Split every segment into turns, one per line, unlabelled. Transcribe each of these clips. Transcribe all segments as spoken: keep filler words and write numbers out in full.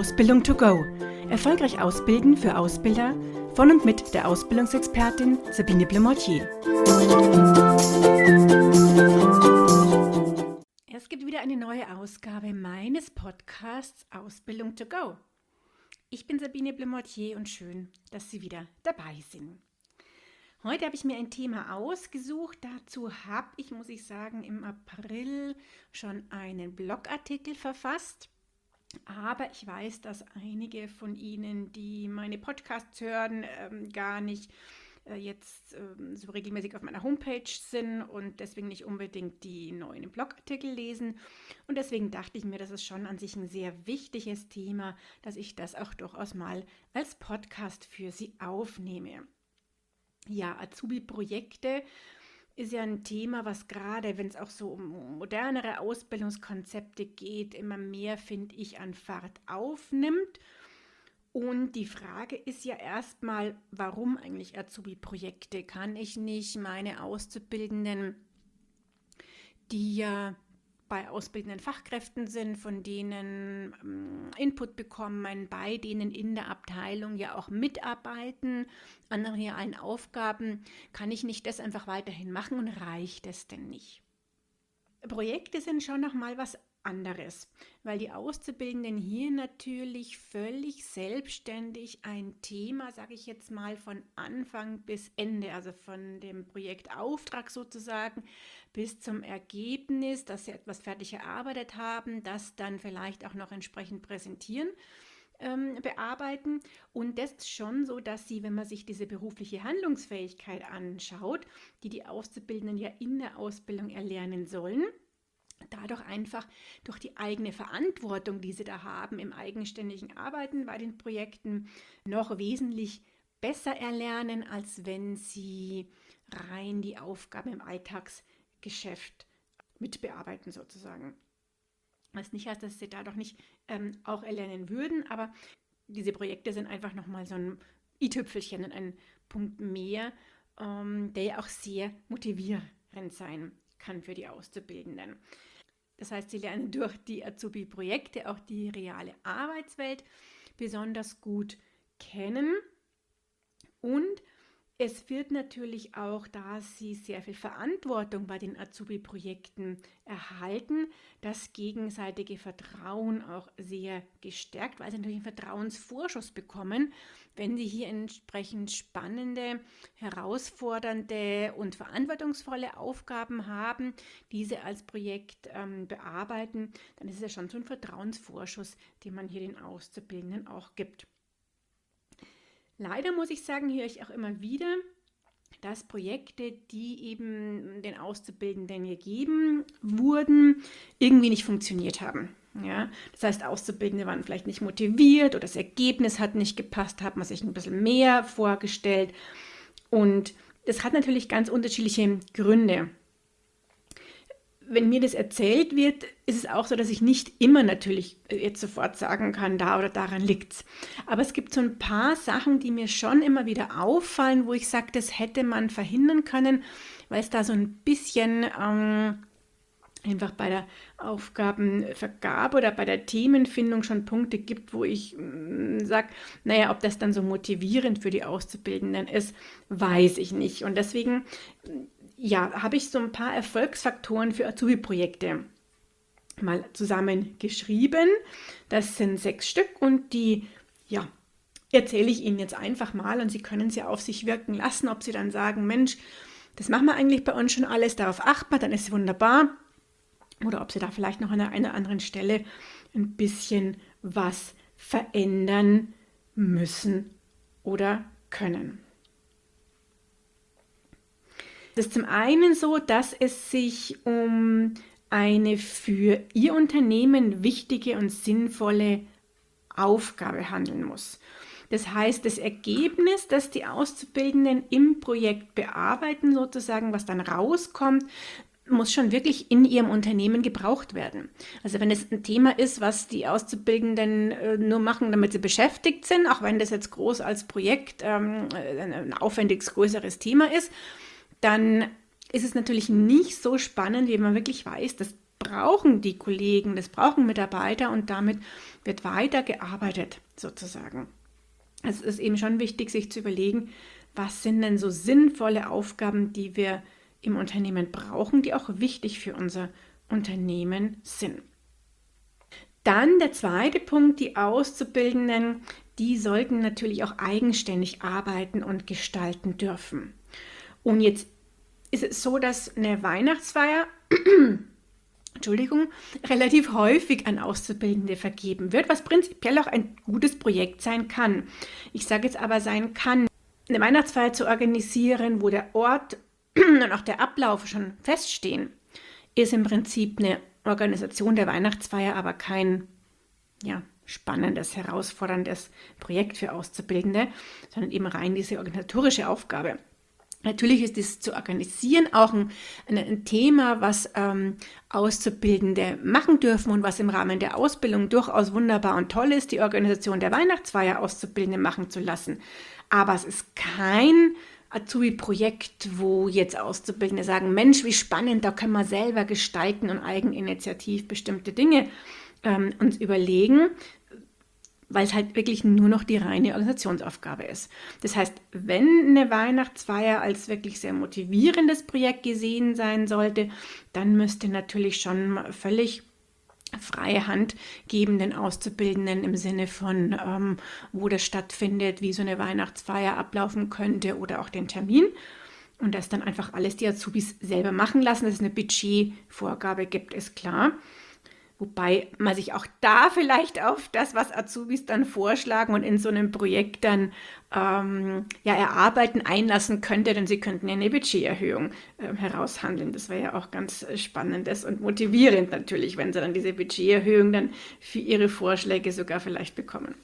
Ausbildung to go. Erfolgreich ausbilden für Ausbilder von und mit der Ausbildungsexpertin Sabine Blemortier. Es gibt wieder eine neue Ausgabe meines Podcasts Ausbildung to go. Ich bin Sabine Blemortier und schön, dass Sie wieder dabei sind. Heute habe ich mir ein Thema ausgesucht. Dazu habe ich, muss ich sagen, im April schon einen Blogartikel verfasst. Aber ich weiß, dass einige von Ihnen, die meine Podcasts hören, ähm, gar nicht äh, jetzt ähm, so regelmäßig auf meiner Homepage sind und deswegen nicht unbedingt die neuen Blogartikel lesen. Und deswegen dachte ich mir, das ist schon an sich ein sehr wichtiges Thema, dass ich das auch durchaus mal als Podcast für Sie aufnehme. Ja, Azubi-Projekte ist ja ein Thema, was gerade, wenn es auch so um modernere Ausbildungskonzepte geht, immer mehr, finde ich, an Fahrt aufnimmt. Und die Frage ist ja erstmal, warum eigentlich Azubi-Projekte? Kann ich nicht meine Auszubildenden, die ja bei ausbildenden Fachkräften sind, von denen ähm, Input bekommen, bei denen in der Abteilung ja auch mitarbeiten, an realen Aufgaben, kann ich nicht das einfach weiterhin machen und reicht es denn nicht? Projekte sind schon nochmal was anderes, weil die Auszubildenden hier natürlich völlig selbstständig ein Thema, sage ich jetzt mal, von Anfang bis Ende, also von dem Projektauftrag sozusagen bis zum Ergebnis, dass sie etwas fertig erarbeitet haben, das dann vielleicht auch noch entsprechend präsentieren, ähm, bearbeiten. Und das ist schon so, dass sie, wenn man sich diese berufliche Handlungsfähigkeit anschaut, die die Auszubildenden ja in der Ausbildung erlernen sollen, dadurch einfach durch die eigene Verantwortung, die sie da haben, im eigenständigen Arbeiten bei den Projekten noch wesentlich besser erlernen, als wenn sie rein die Aufgaben im Alltagsgeschäft mitbearbeiten sozusagen. Was nicht heißt, dass sie dadurch nicht ähm, auch erlernen würden, aber diese Projekte sind einfach nochmal so ein i-Tüpfelchen und ein Punkt mehr, ähm, der ja auch sehr motivierend sein kann für die Auszubildenden. Das heißt, sie lernen durch die Azubi-Projekte auch die reale Arbeitswelt besonders gut kennen und es wird natürlich auch, da sie sehr viel Verantwortung bei den Azubi-Projekten erhalten, das gegenseitige Vertrauen auch sehr gestärkt, weil sie natürlich einen Vertrauensvorschuss bekommen, wenn sie hier entsprechend spannende, herausfordernde und verantwortungsvolle Aufgaben haben, diese als Projekt ähm, bearbeiten, dann ist es ja schon so ein Vertrauensvorschuss, den man hier den Auszubildenden auch gibt. Leider muss ich sagen, höre ich auch immer wieder, dass Projekte, die eben den Auszubildenden gegeben wurden, irgendwie nicht funktioniert haben. Ja, das heißt, Auszubildende waren vielleicht nicht motiviert oder das Ergebnis hat nicht gepasst, hat man sich ein bisschen mehr vorgestellt. Und das hat natürlich ganz unterschiedliche Gründe. Wenn mir das erzählt wird, ist es auch so, dass ich nicht immer natürlich jetzt sofort sagen kann, da oder daran liegt es. Aber es gibt so ein paar Sachen, die mir schon immer wieder auffallen, wo ich sage, das hätte man verhindern können, weil es da so ein bisschen ähm, einfach bei der Aufgabenvergabe oder bei der Themenfindung schon Punkte gibt, wo ich äh, sage, naja, ob das dann so motivierend für die Auszubildenden ist, weiß ich nicht. Und deswegen ja, habe ich so ein paar Erfolgsfaktoren für Azubi-Projekte mal zusammengeschrieben. Das sind sechs Stück und die, ja, erzähle ich Ihnen jetzt einfach mal und Sie können sie auf sich wirken lassen, ob Sie dann sagen, Mensch, das machen wir eigentlich bei uns schon alles, darauf achten wir, dann ist es wunderbar. Oder ob Sie da vielleicht noch an einer anderen Stelle ein bisschen was verändern müssen oder können. Es ist zum einen so, dass es sich um eine für Ihr Unternehmen wichtige und sinnvolle Aufgabe handeln muss. Das heißt, das Ergebnis, das die Auszubildenden im Projekt bearbeiten, sozusagen, was dann rauskommt, muss schon wirklich in Ihrem Unternehmen gebraucht werden. Also wenn es ein Thema ist, was die Auszubildenden äh, nur machen, damit sie beschäftigt sind, auch wenn das jetzt groß als Projekt ähm, ein aufwendiges, größeres Thema ist, dann ist es natürlich nicht so spannend, wie man wirklich weiß, das brauchen die Kollegen, das brauchen Mitarbeiter und damit wird weitergearbeitet sozusagen. Also es ist eben schon wichtig, sich zu überlegen, was sind denn so sinnvolle Aufgaben, die wir im Unternehmen brauchen, die auch wichtig für unser Unternehmen sind. Dann der zweite Punkt, die Auszubildenden, die sollten natürlich auch eigenständig arbeiten und gestalten dürfen. Und jetzt ist es so, dass eine Weihnachtsfeier Entschuldigung, relativ häufig an Auszubildende vergeben wird, was prinzipiell auch ein gutes Projekt sein kann. Ich sage jetzt aber sein kann, eine Weihnachtsfeier zu organisieren, wo der Ort und auch der Ablauf schon feststehen, ist im Prinzip eine Organisation der Weihnachtsfeier, aber kein ja, spannendes, herausforderndes Projekt für Auszubildende, sondern eben rein diese organisatorische Aufgabe. Natürlich ist das zu organisieren auch ein, ein Thema, was ähm, Auszubildende machen dürfen und was im Rahmen der Ausbildung durchaus wunderbar und toll ist, die Organisation der Weihnachtsfeier Auszubildende machen zu lassen. Aber es ist kein Azubi-Projekt, wo jetzt Auszubildende sagen, Mensch, wie spannend, da können wir selber gestalten und eigeninitiativ bestimmte Dinge ähm, uns überlegen, weil es halt wirklich nur noch die reine Organisationsaufgabe ist. Das heißt, wenn eine Weihnachtsfeier als wirklich sehr motivierendes Projekt gesehen sein sollte, dann müsste natürlich schon völlig freie Hand geben den Auszubildenden im Sinne von, ähm, wo das stattfindet, wie so eine Weihnachtsfeier ablaufen könnte oder auch den Termin. Und das dann einfach alles die Azubis selber machen lassen, dass es eine Budgetvorgabe gibt, ist klar. Wobei man sich auch da vielleicht auf das, was Azubis dann vorschlagen und in so einem Projekt dann ähm, ja, erarbeiten, einlassen könnte, denn sie könnten ja eine Budgeterhöhung äh, heraushandeln. Das wäre ja auch ganz spannendes und motivierend natürlich, wenn sie dann diese Budgeterhöhung dann für ihre Vorschläge sogar vielleicht bekommen.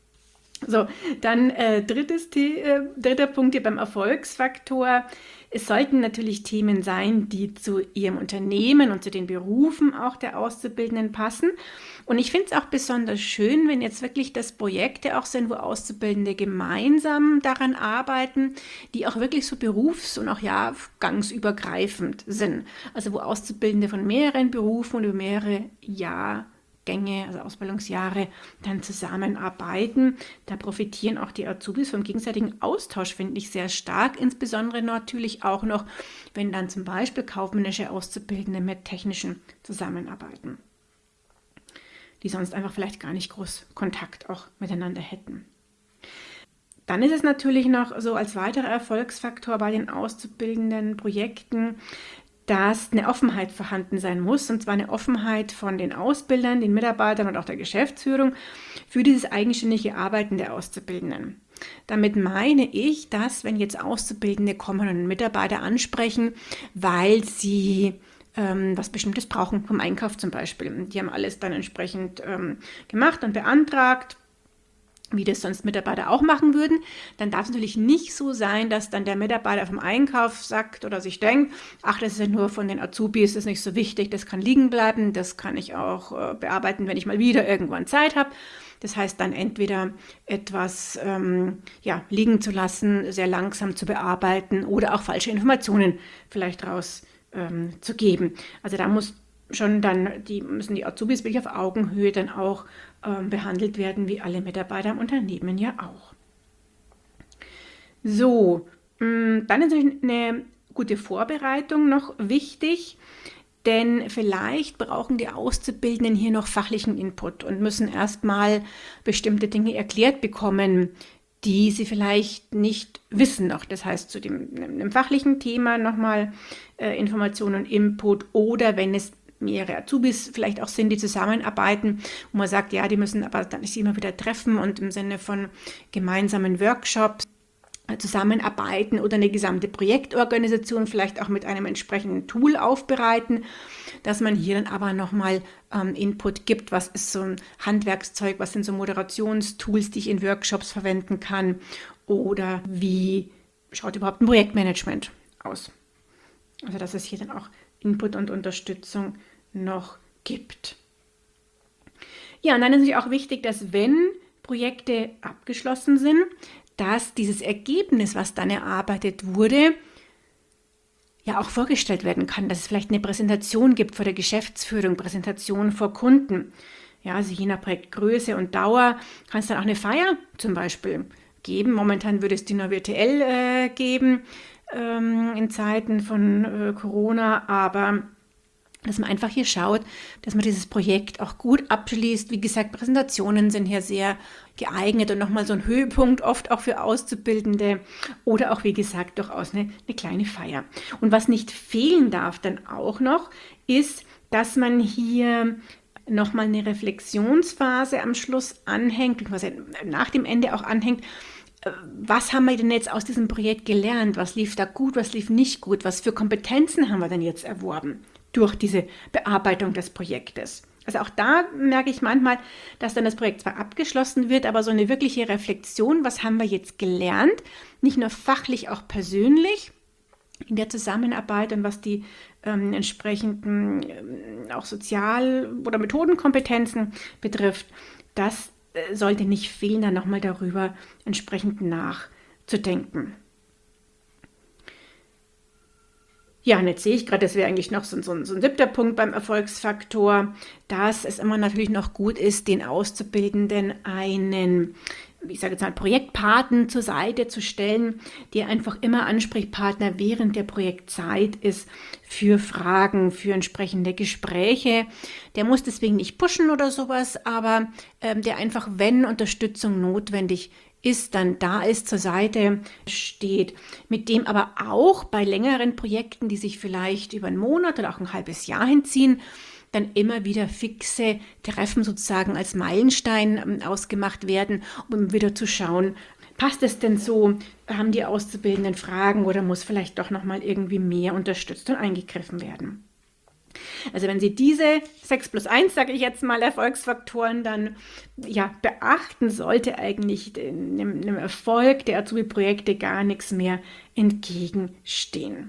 So, dann äh, drittes äh, dritter Punkt hier beim Erfolgsfaktor. Es sollten natürlich Themen sein, die zu Ihrem Unternehmen und zu den Berufen auch der Auszubildenden passen. Und ich finde es auch besonders schön, wenn jetzt wirklich das Projekte auch sind, wo Auszubildende gemeinsam daran arbeiten, die auch wirklich so berufs- und auch jahrgangsübergreifend sind. Also wo Auszubildende von mehreren Berufen und über mehrere Jahre Gänge, also Ausbildungsjahre, dann zusammenarbeiten. Da profitieren auch die Azubis vom gegenseitigen Austausch, finde ich, sehr stark. Insbesondere natürlich auch noch, wenn dann zum Beispiel kaufmännische Auszubildende mit technischen zusammenarbeiten, die sonst einfach vielleicht gar nicht groß Kontakt auch miteinander hätten. Dann ist es natürlich noch so als weiterer Erfolgsfaktor bei den auszubildenden Projekten, dass eine Offenheit vorhanden sein muss, und zwar eine Offenheit von den Ausbildern, den Mitarbeitern und auch der Geschäftsführung für dieses eigenständige Arbeiten der Auszubildenden. Damit meine ich, dass wenn jetzt Auszubildende kommen und einen Mitarbeiter ansprechen, weil sie ähm, was Bestimmtes brauchen, vom Einkauf zum Beispiel. Die haben alles dann entsprechend ähm, gemacht und beantragt, wie das sonst Mitarbeiter auch machen würden, dann darf es natürlich nicht so sein, dass dann der Mitarbeiter vom Einkauf sagt oder sich denkt, ach, das ist ja nur von den Azubis, das ist nicht so wichtig, das kann liegen bleiben, das kann ich auch äh, bearbeiten, wenn ich mal wieder irgendwann Zeit habe. Das heißt dann entweder etwas ähm, ja, liegen zu lassen, sehr langsam zu bearbeiten oder auch falsche Informationen vielleicht rauszugeben. Ähm, also da muss schon dann, die müssen die Azubis wirklich auf Augenhöhe dann auch ähm, behandelt werden, wie alle Mitarbeiter im Unternehmen ja auch. So, mh, dann ist eine gute Vorbereitung noch wichtig, denn vielleicht brauchen die Auszubildenden hier noch fachlichen Input und müssen erstmal bestimmte Dinge erklärt bekommen, die sie vielleicht nicht wissen noch. Das heißt, zu dem, dem fachlichen Thema nochmal äh, Informationen und Input, oder wenn es mehrere Azubis vielleicht auch sind, die zusammenarbeiten, wo man sagt, ja, die müssen aber dann sich immer wieder treffen und im Sinne von gemeinsamen Workshops zusammenarbeiten oder eine gesamte Projektorganisation vielleicht auch mit einem entsprechenden Tool aufbereiten, dass man hier dann aber nochmal ähm, Input gibt, was ist so ein Handwerkszeug, was sind so Moderationstools, die ich in Workshops verwenden kann, oder wie schaut überhaupt ein Projektmanagement aus. Also dass es hier dann auch Input und Unterstützung noch gibt. Ja, und dann ist natürlich auch wichtig, dass wenn Projekte abgeschlossen sind, dass dieses Ergebnis, was dann erarbeitet wurde, ja auch vorgestellt werden kann, dass es vielleicht eine Präsentation gibt vor der Geschäftsführung, Präsentation vor Kunden. Ja, also je nach Projektgröße und Dauer kann es dann auch eine Feier zum Beispiel geben. Momentan würde es die nur virtuell äh, geben ähm, in Zeiten von äh, Corona, aber dass man einfach hier schaut, dass man dieses Projekt auch gut abschließt. Wie gesagt, Präsentationen sind hier sehr geeignet und nochmal so ein Höhepunkt, oft auch für Auszubildende oder auch, wie gesagt, durchaus eine, eine kleine Feier. Und was nicht fehlen darf dann auch noch, ist, dass man hier nochmal eine Reflexionsphase am Schluss anhängt, beziehungsweise nach dem Ende auch anhängt. Was haben wir denn jetzt aus diesem Projekt gelernt? Was lief da gut, was lief nicht gut? Was für Kompetenzen haben wir denn jetzt erworben durch diese Bearbeitung des Projektes? Also auch da merke ich manchmal, dass dann das Projekt zwar abgeschlossen wird, aber so eine wirkliche Reflexion, was haben wir jetzt gelernt? Nicht nur fachlich, auch persönlich in der Zusammenarbeit und was die ähm, entsprechenden ähm, auch Sozial- oder Methodenkompetenzen betrifft, das äh, sollte nicht fehlen, dann nochmal darüber entsprechend nachzudenken. Ja, und jetzt sehe ich gerade, das wäre eigentlich noch so, so, so ein siebter Punkt beim Erfolgsfaktor, dass es immer natürlich noch gut ist, den Auszubildenden einen, ich sage jetzt mal, Projektpaten zur Seite zu stellen, der einfach immer Ansprechpartner während der Projektzeit ist für Fragen, für entsprechende Gespräche. Der muss deswegen nicht pushen oder sowas, aber ähm, der einfach, wenn Unterstützung notwendig ist, dann da ist, zur Seite steht, mit dem aber auch bei längeren Projekten, die sich vielleicht über einen Monat oder auch ein halbes Jahr hinziehen, dann immer wieder fixe Treffen sozusagen als Meilenstein ausgemacht werden, um wieder zu schauen, passt es denn so, haben die Auszubildenden Fragen oder muss vielleicht doch nochmal irgendwie mehr unterstützt und eingegriffen werden. Also wenn Sie diese sechs plus eins, sage ich jetzt mal, Erfolgsfaktoren dann ja, beachten, sollte eigentlich einem, einem Erfolg der Azubi-Projekte gar nichts mehr entgegenstehen.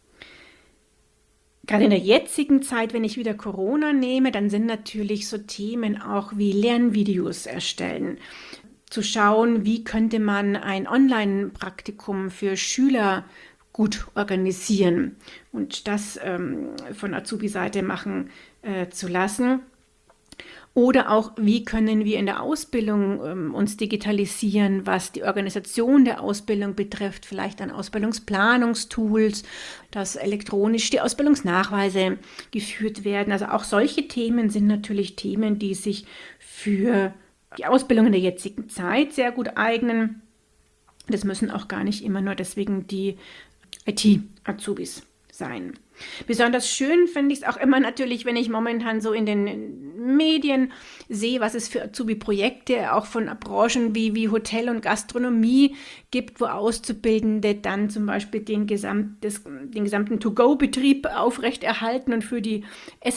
Gerade in der jetzigen Zeit, wenn ich wieder Corona nehme, dann sind natürlich so Themen auch wie Lernvideos erstellen. Zu schauen, wie könnte man ein Online-Praktikum für Schüler gut organisieren und das ähm, von Azubi-Seite machen äh, zu lassen. Oder auch, wie können wir in der Ausbildung ähm, uns digitalisieren, was die Organisation der Ausbildung betrifft, vielleicht an Ausbildungsplanungstools, dass elektronisch die Ausbildungsnachweise geführt werden. Also auch solche Themen sind natürlich Themen, die sich für die Ausbildung in der jetzigen Zeit sehr gut eignen. Das müssen auch gar nicht immer nur deswegen die I T-Azubis sein. Besonders schön finde ich es auch immer natürlich, wenn ich momentan so in den Medien sehe, was es für Azubi-Projekte auch von Branchen wie, wie Hotel und Gastronomie gibt, wo Auszubildende dann zum Beispiel den, Gesamt, des, den gesamten To-Go-Betrieb aufrechterhalten und für die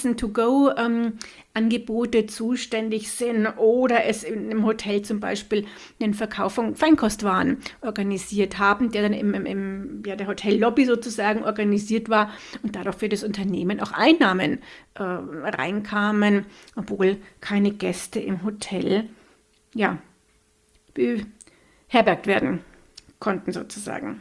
Essen-to-Go-Angebote ähm, zuständig sind oder es im Hotel zum Beispiel den Verkauf von Feinkostwaren organisiert haben, der dann im, im, im ja, der Hotellobby sozusagen organisiert war und dadurch für das Unternehmen auch Einnahmen äh, reinkamen, obwohl keine Gäste im Hotel ja, beherbergt werden konnten sozusagen.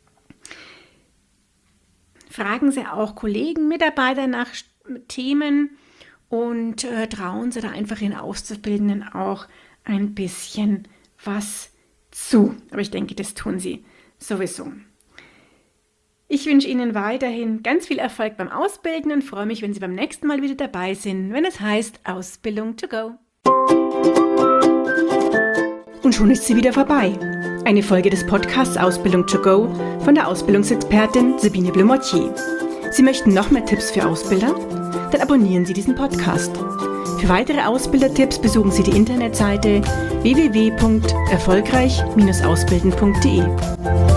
Fragen Sie auch Kollegen, Mitarbeiter nach Themen und äh, trauen Sie da einfach den Auszubildenden auch ein bisschen was zu. Aber ich denke, das tun Sie sowieso. Ich wünsche Ihnen weiterhin ganz viel Erfolg beim Ausbilden und freue mich, wenn Sie beim nächsten Mal wieder dabei sind, wenn es heißt Ausbildung to go. Und schon ist sie wieder vorbei. Eine Folge des Podcasts Ausbildung to go von der Ausbildungsexpertin Sabine Blemortier. Sie möchten noch mehr Tipps für Ausbilder? Dann abonnieren Sie diesen Podcast. Für weitere Ausbildertipps besuchen Sie die Internetseite w w w punkt erfolgreich Bindestrich ausbilden punkt de.